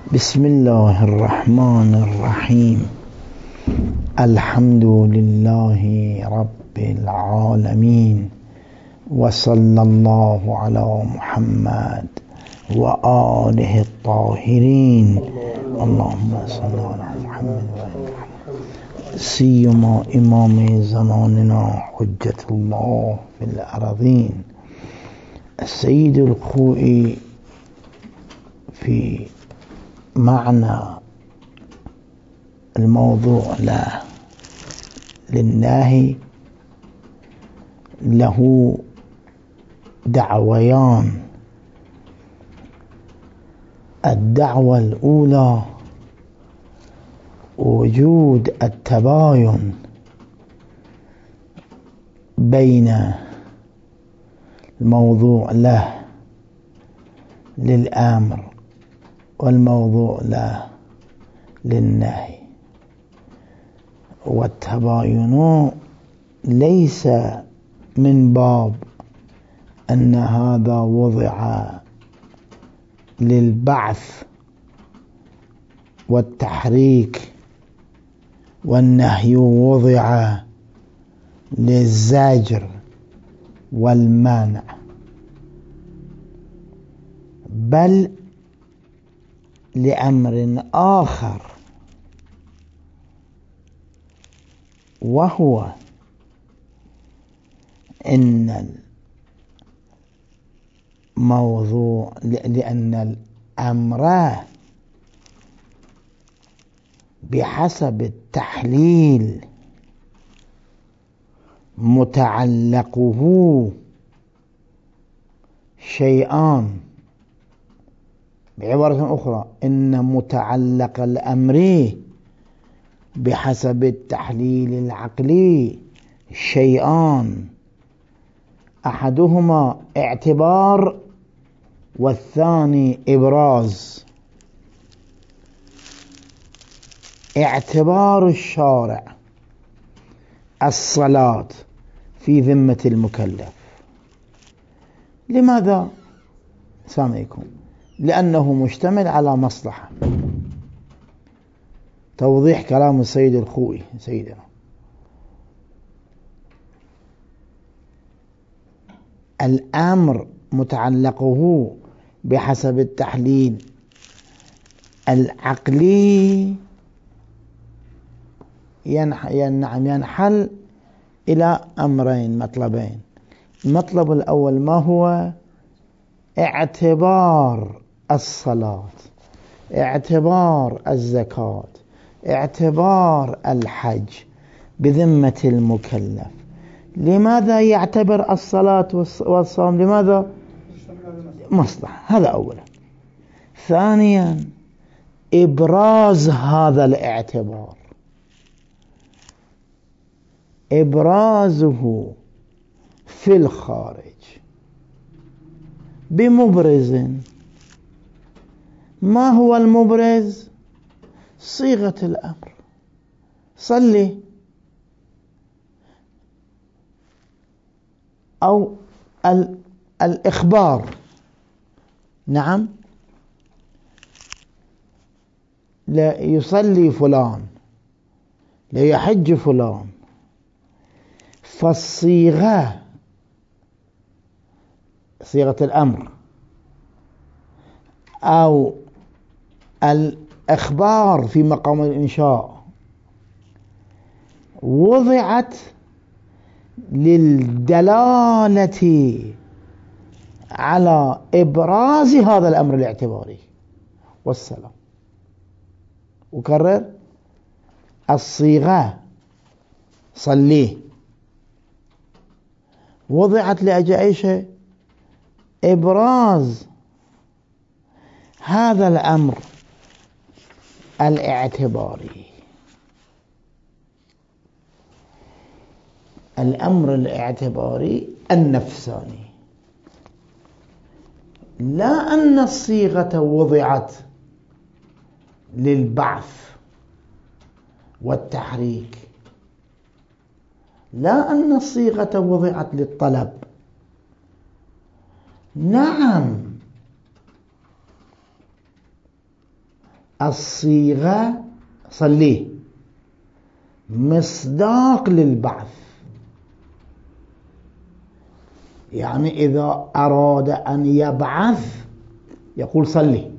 بسم الله الرحمن الرحيم. الحمد لله رب العالمين، وصلى الله على محمد وآله الطاهرين. اللهم صل على محمد وآل محمد، سيما إمام زماننا حجة الله في الأرضين السيد الخوئي في معنى الموضوع للناهي له دعويان. الدعوة الأولى وجود التباين بين الموضوع له للأمر والموضوع له للنهي، والتباين ليس من باب أن هذا وضع للبعث والتحريك والنهي وضع للزجر والمنع، بل لأمر آخر، وهو إن الموضوع لأن الأمر بحسب التحليل متعلقه شيئان. بعبارة أخرى، إن متعلق الأمر بحسب التحليل العقلي شيئان، أحدهما اعتبار والثاني إبراز. اعتبار الشارع الصلاة في ذمة المكلف. لماذا؟ سامعكم، لأنه مشتمل على مصلحة. توضيح كلام السيد الخوئي سيدنا: الأمر متعلقه بحسب التحليل العقلي ينحل إلى أمرين، مطلبين. المطلب الأول ما هو؟ اعتبار الصلاة، اعتبار الزكاة، اعتبار الحج بذمة المكلف. لماذا يعتبر الصلاة والصوم؟ لماذا؟ مصلحة، هذا أولا. ثانيا، إبراز هذا الاعتبار، إبرازه في الخارج بمبرز. ما هو المبرز؟ صيغة الأمر، صلي، أو الإخبار، نعم، لا يصلي فلان، لا يحج فلان. فالصيغة صيغة الأمر أو الإخبار في مقام الإنشاء وضعت للدلالة على إبراز هذا الأمر الاعتباري والسلام. أكرر: الصيغة صليه وضعت لأجل أي شيء؟ إبراز هذا الأمر الاعتباري. الأمر الاعتباري النفساني، لا أن الصيغة وضعت للبعث والتحريك، لا أن الصيغة وضعت للطلب. نعم، الصيغة صليه مصداق للبعث، يعني إذا أراد أن يبعث يقول صلي.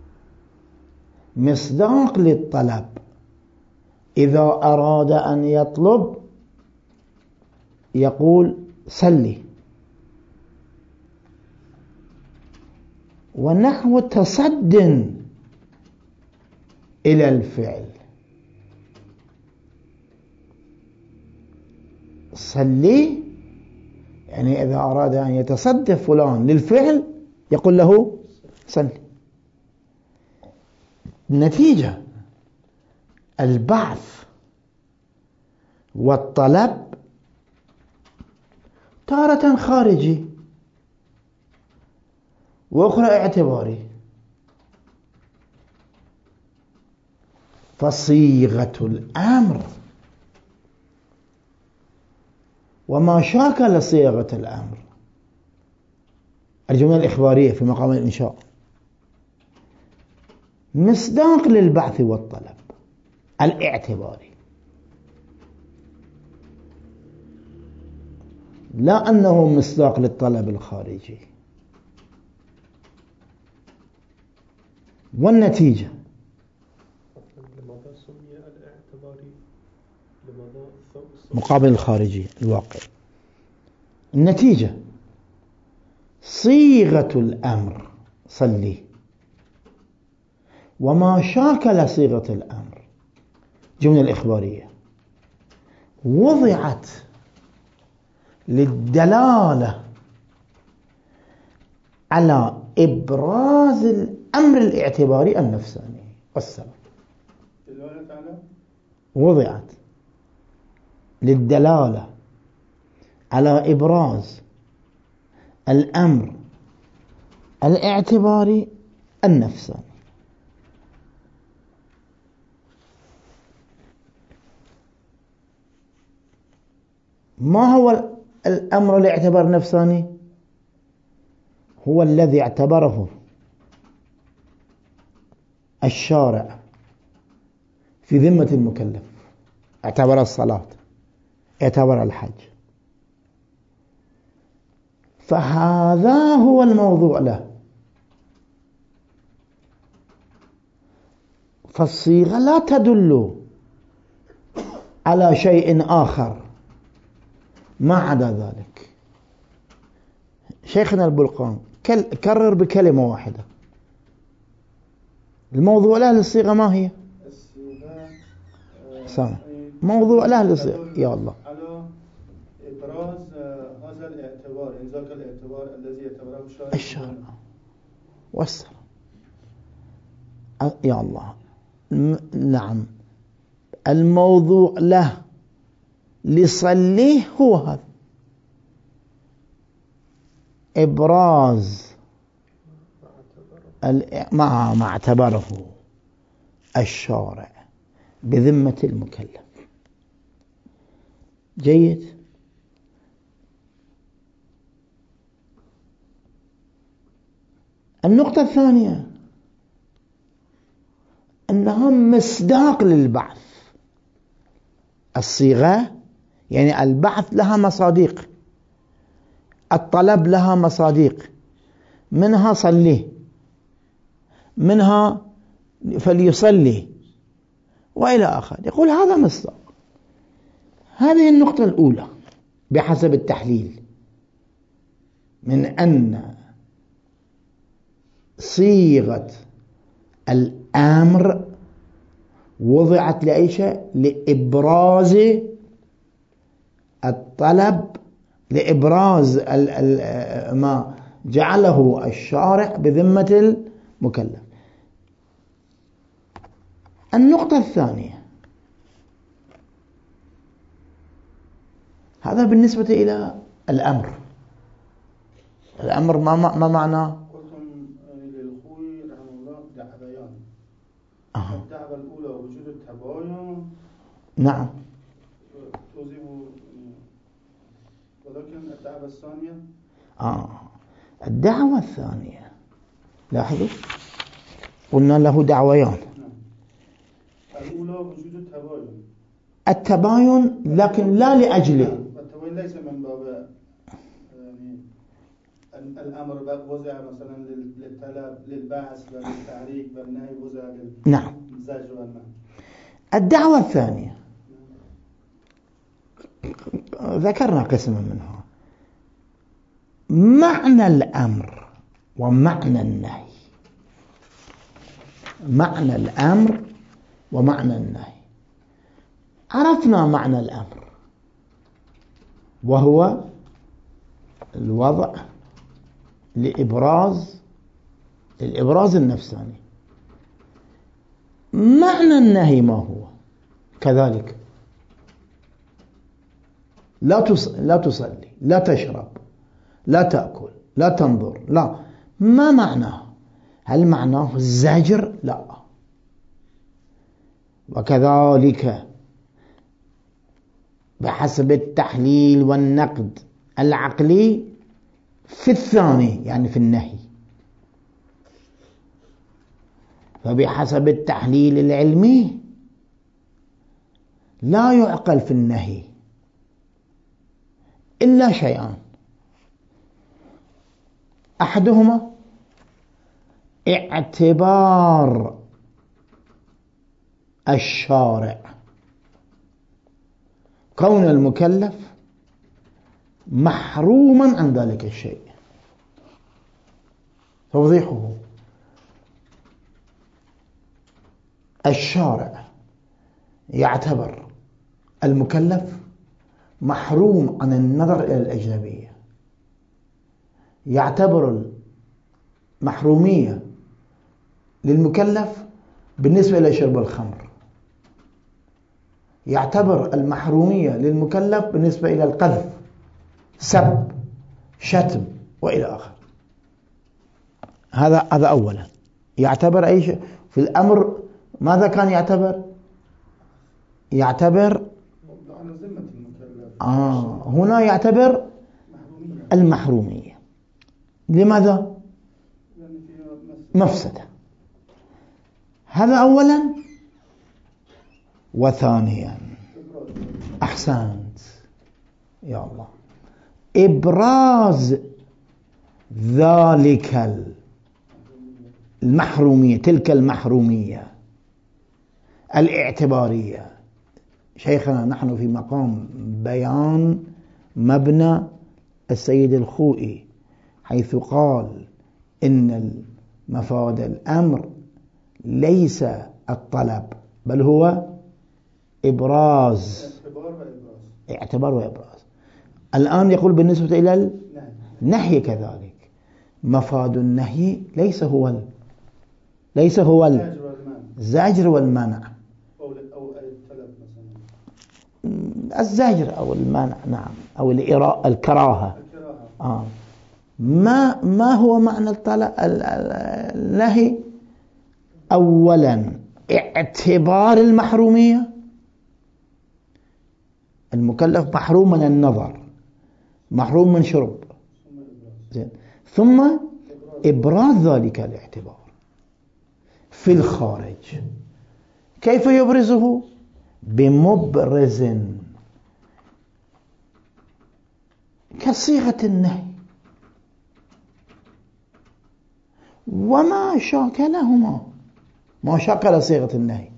مصداق للطلب، إذا أراد أن يطلب يقول صلي. ونحو تصد إلى الفعل، صلي يعني إذا أراد أن يتصدى فلان للفعل يقول له صلي. النتيجة البعث والطلب تارة خارجي وأخرى اعتباري. فصيغة الأمر وما شاكل صيغة الأمر، الجملة الإخبارية في مقام الإنشاء، مصداق للبعث والطلب الاعتباري، لا أنه مصداق للطلب الخارجي. والنتيجة لماذا سمي الاعتباري؟ لماذا مقابل الخارجي الواقع؟ النتيجة صيغة الأمر صلي وما شاكل صيغة الأمر جملة الإخبارية وضعت للدلالة على إبراز الأمر الاعتباري النفساني والسبب. وضعت للدلالة على إبراز الأمر الاعتباري النفساني. ما هو الأمر الاعتبار النفساني؟ هو الذي اعتبره الشارع في ذمة المكلف، اعتبر الصلاة، اعتبر الحج، فهذا هو الموضوع له. فالصيغة لا تدل على شيء آخر ما عدا ذلك. شيخنا البلقان كرر بكلمة واحدة الموضوع له للصيغة ما هي؟ الصيغة موضوع له للصيغة يا الله على إبراز هذا الاعتبار، ذاك الاعتبار الذي يعتبره الشارع والسلام. يا الله نعم، الموضوع له لصليه هو هذا، إبراز ما اعتبره الشارع بذمة المكلف. جيد. النقطة الثانية أنها مصداق للبعث. الصيغة يعني البعث لها مصاديق، الطلب لها مصاديق، منها صلي، منها فليصلي، وإلى آخر. يقول هذا مصداق. هذه النقطة الأولى بحسب التحليل، من أن صيغة الأمر وضعت لأي شيء؟ لإبراز الطلب، لإبراز ما جعله الشارع بذمة المكلف. النقطة الثانية، هذا بالنسبة إلى الأمر. الأمر ما معناه؟ قلتم للخوي رحمه الله دعويان. الدعوة الأولى وجود التباين، نعم، توضيح، ولكن الدعوة الثانية الدعوة الثانية لاحظوا قلنا له دعويان. وجود التباين. التباين لكن لا لأجله. التباين ليس من باب يعني الأمر وضع مثلا للطلب للبعث وللتحريك والنهي وضع نعم. للزجر والمنع. الدعوة الثانية ذكرنا قسما منها، معنى الأمر ومعنى النهي. معنى الأمر ومعنى النهي. عرفنا معنى الأمر وهو الوضع للإبراز النفساني. معنى النهي ما هو؟ كذلك لا تصلي، لا تشرب، لا تأكل، لا تنظر، لا. ما معناه؟ هل معناه الزجر؟ لا. وكذلك بحسب التحليل والنقد العقلي في الثاني يعني في النهي، فبحسب التحليل العلمي لا يعقل في النهي إلا شيئان، أحدهما اعتبار الشارع، كون المكلف محروما عن ذلك الشيء. توضيحه: الشارع يعتبر المكلف محروم عن النظر إلى الأجنبية، يعتبر المحرومية للمكلف بالنسبة إلى شرب الخمر، يعتبر المحرومية للمكلف بالنسبة إلى القذف، سب، شتم وإلى آخر. هذا أولا. يعتبر أي شيء في الأمر. ماذا كان يعتبر هنا يعتبر المحرومية. لماذا؟ مفسدة. هذا أولا. وثانيا أحسنت يا الله، إبراز ذلك المحرومية، تلك المحرومية الاعتبارية. شيخنا نحن في مقام بيان مبنى السيد الخوئي، حيث قال إن مفاد الأمر ليس الطلب بل هو إبراز، اعتبار وإبراز. الآن يقول بالنسبة إلى النهي كذلك، مفاد النهي ليس هو الزجر والمنع، الزجر أو المنع، نعم، أو الكراهة. ما هو معنى النهي؟ أولا اعتبار المحرومية، المكلف محروم من النظر، محروم من شرب، ثم إبراز ذلك الاعتبار في الخارج. كيف يبرزه؟ بمبرز كصيغة النهي وما شاكلهما، ما شاكل صيغة النهي.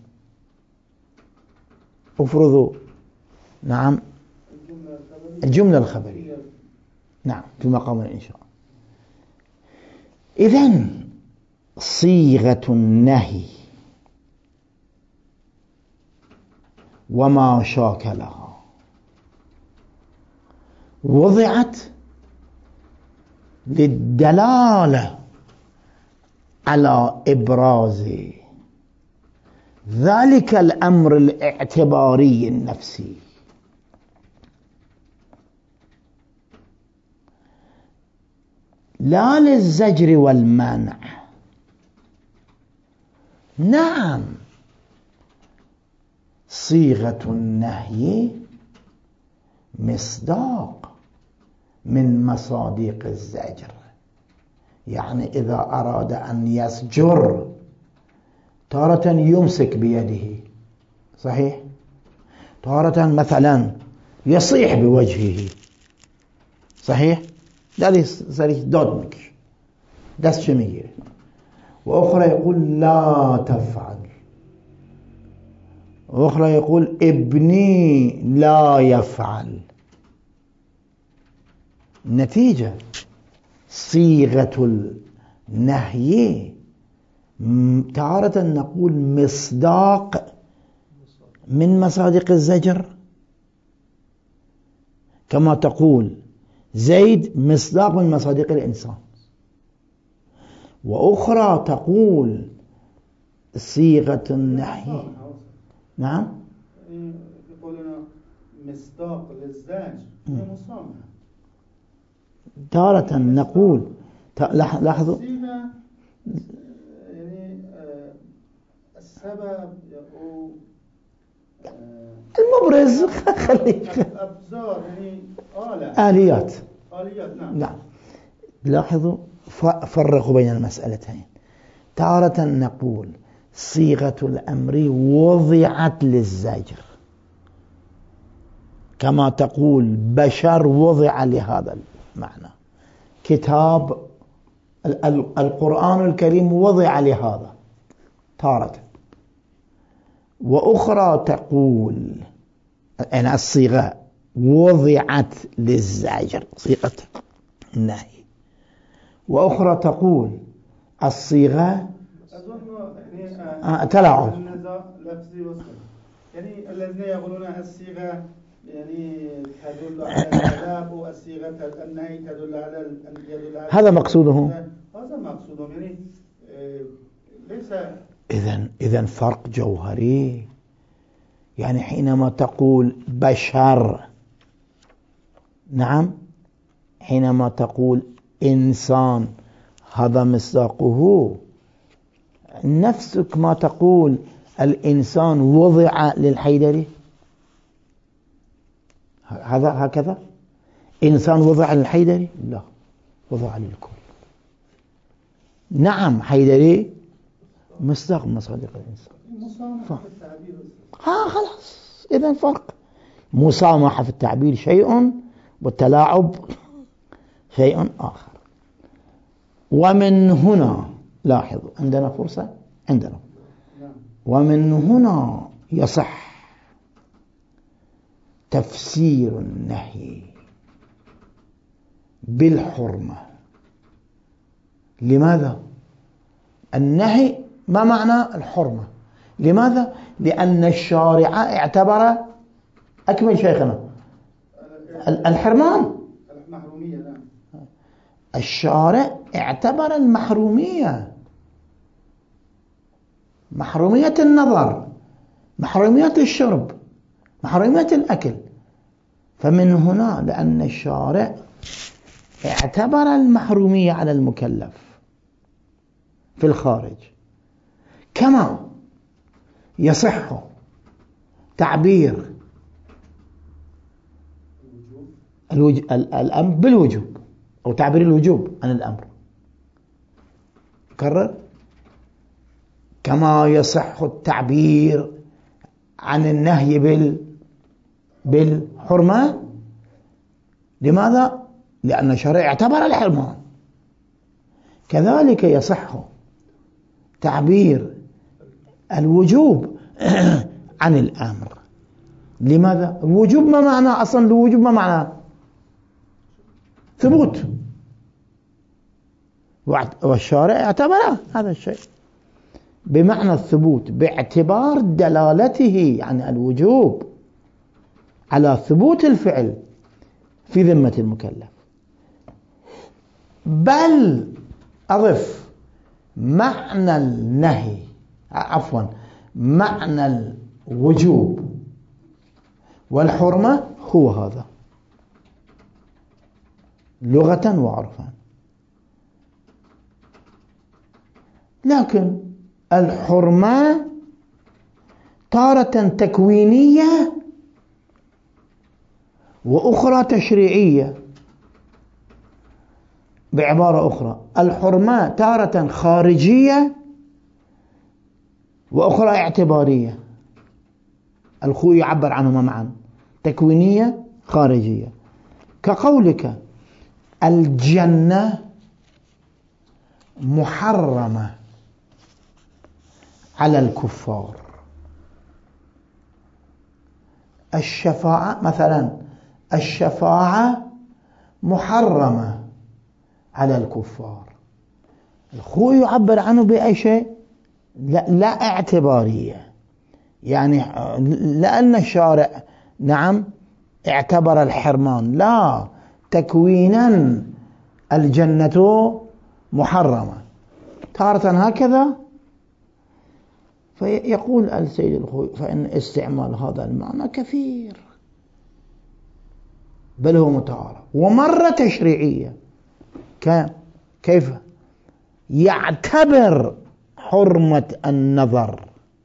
افرضوا نعم الجملة الخبرية، نعم، في مقام الإنشاء. إذن صيغة النهي وما شاكلها وضعت للدلالة على إبراز ذلك الأمر الاعتباري النفسي، لا للزجر والمنع. نعم، صيغة النهي مصداق من مصادق الزجر، يعني إذا أراد أن يزجر تارة يمسك بيده صحيح. تارة مثلا يصيح بوجهه، صحيح، داري صريح دودمك دست شمير. وأخرى يقول لا تفعل، وأخرى يقول ابني لا يفعل. نتيجة صيغة النهي تارة نقول مصداق من مصادق الزجر، كما تقول زيد مصداق من مصادق الإنسان. وأخرى تقول صيغة النهي. نعم، يقولون مصداق للزجر مصامحة. تارة نقول لاحظوا يعني السبب أو المبرز خليك أبزار، يعني آليات. نعم. لاحظوا فرقوا بين المسألتين. تارة نقول صيغة الأمر وضعت للزجر، كما تقول بشر وضع لهذا المعنى، كتاب القرآن الكريم وضع لهذا تارة. وأخرى تقول أن الصيغة وضعت للزجر، صيغة النهي. وأخرى تقول الصيغة تلاعب. يعني الذين يقولون الصيغة يعني تدل على الكلام، والصيغة النهي تدل على هذا مقصودهم. هذا مقصودهم، يعني ليس. إذن فرق جوهري. يعني حينما تقول بشر، نعم، حينما تقول إنسان، هذا مصداقه. نفسك ما تقول الإنسان وضع للحيدري، هذا هكذا إنسان وضع للحيدري؟ لا، وضع للكل. نعم، حيدري مصداق من مصادق الإنسان. خلاص، إذن فرق. مسامحة في التعبير شيء، والتلاعب شيء آخر. ومن هنا لاحظوا، عندنا فرصة، عندنا. ومن هنا يصح تفسير النهي بالحرمة. لماذا؟ النهي ما معنى الحرمة؟ لماذا؟ لأن الشارع اعتبر، أكمل شيخنا، الحرمان، المحرومية. الشارع اعتبر المحرومية، محرومية النظر، محرومية الشرب، محرومية الأكل. فمن هنا لأن الشارع اعتبر المحرومية على المكلف في الخارج. كما يصح تعبير الأمر بالوجوب، أو تعبير الوجوب عن الأمر. كرر. كما يصح التعبير عن النهي بالحرمة. لماذا؟ لأن الشرع اعتبر الحرمان. كذلك يصح تعبير الوجوب عن الأمر. لماذا؟ الوجوب ما معنى أصلا؟ الوجوب ما معنى؟ ثبوت، والشارع اعتبر هذا الشيء بمعنى الثبوت، باعتبار دلالته عن الوجوب على ثبوت الفعل في ذمة المكلف. بل أضف معنى النهي، عفوا، معنى الوجوب والحرمة هو هذا لغة وعرفا. لكن الحرمة تارة تكوينية وأخرى تشريعية. بعبارة أخرى، الحرمة تارة خارجية وأخرى اعتبارية. الخو يعبر عنهما معا، تكوينية خارجية. كقولك الجنة محرمة على الكفار، الشفاعة مثلا، الشفاعة محرمة على الكفار. الخو يعبر عنه بأي شيء لا اعتبارية، يعني لأن الشارع نعم اعتبر الحرمان، لا، تكوينا الجنة محرمة تارة هكذا. فيقول السيد الخوي فإن استعمال هذا المعنى كثير بل هو متعارف، ومرة تشريعية. كيف يعتبر حرمة النظر،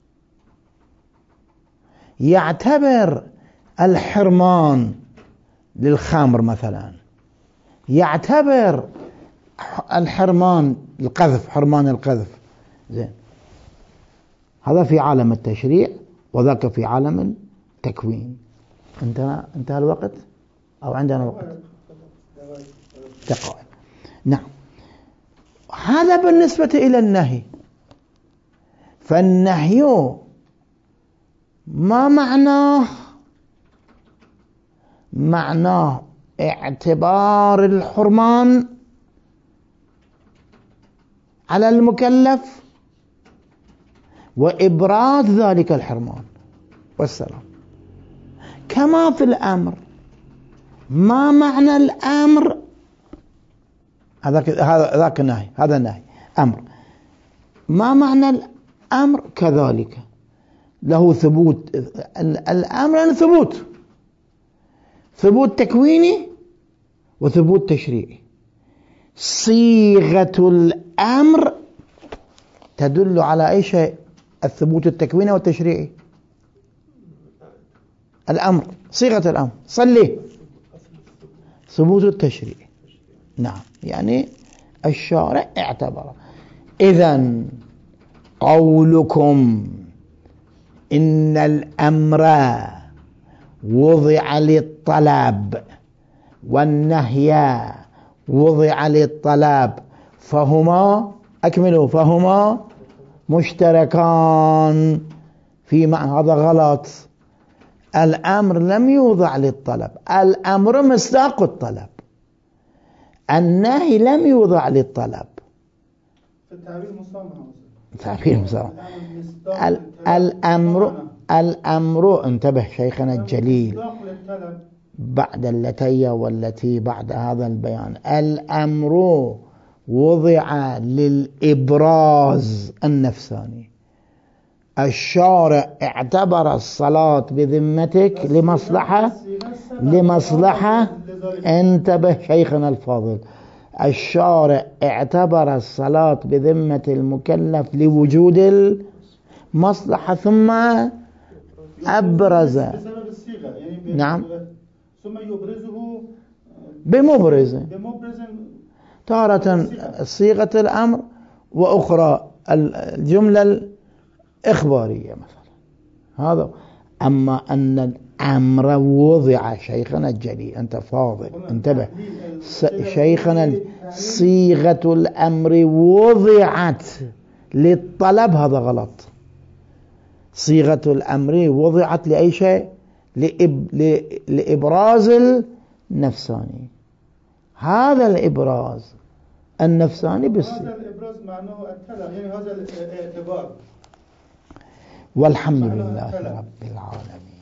يعتبر الحرمان للخمر مثلا، يعتبر الحرمان القذف، حرمان القذف. زين، هذا في عالم التشريع وذاك في عالم التكوين. انتهى الوقت أو عندنا وقت؟ دقائق. نعم، هذا بالنسبة إلى النهي. فالنهي ما معناه؟ معناه اعتبار الحرمان على المكلف وإبراز ذلك الحرمان والسلام. كما في الأمر، ما معنى الأمر؟ هذاك النهي، هذا النهي أمر. ما معنى الأمر؟ كذلك له ثبوت. الأمر يعني ثبوت تكويني وثبوت تشريعي. صيغة الأمر تدل على أي شيء؟ الثبوت التكويني والتشريعي. الأمر، صيغة الأمر، صلي، ثبوت التشريعي. نعم، يعني الشارع اعتبر. إذن قولكم إن الأمر وضع للطلب والنهي وضع للطلب فهما، أكملوا، فهما مشتركان في معنى. هذا غلط. الأمر لم يوضع للطلب، الأمر مصداق الطلب. النهي لم يوضع للطلب. تعبير مسامحة. الأمر انتبه شيخنا الجليل بعد اللتي والتي بعد هذا البيان. الأمر وضع للإبراز النفساني. الشارع اعتبر الصلاة بذمتك لمصلحة. انتبه شيخنا الفاضل، الشارع اعتبر الصلاة بذمة المكلف لوجود المصلحة ثم أبرز. نعم، ثم يبرزه بمبرز، تارة صيغة الأمر وأخرى الجملة الإخبارية مثلا. هذا. أما أن الأمر وضع، شيخنا الجليل أنت فاضل انتبه، شيخنا صيغة الأمر وضعت للطلب، هذا غلط. صيغة الأمر وضعت لأي شيء؟ لإبراز النفساني. هذا الإبراز النفساني بالصيغة. هذا الإبراز معناه التلا، يعني هذا الاعتبار. والحمد لله رب العالمين.